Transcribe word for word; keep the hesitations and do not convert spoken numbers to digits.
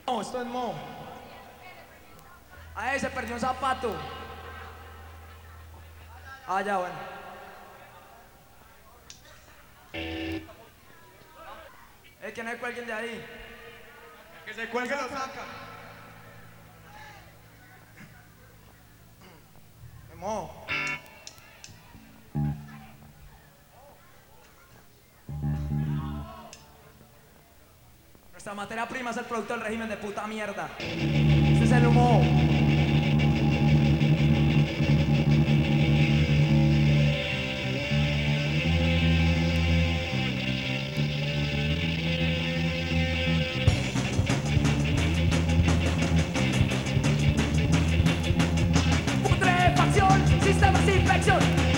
No, esto es mo. Ahí se perdió un zapato. Ah, ya, bueno. Eh, que no hay cuelguen de ahí. Que se cuelgue lo saca. Mo. Nuestra materia prima es el producto del régimen de puta mierda. Este es el humo. Putrefacción, sistemas de infección.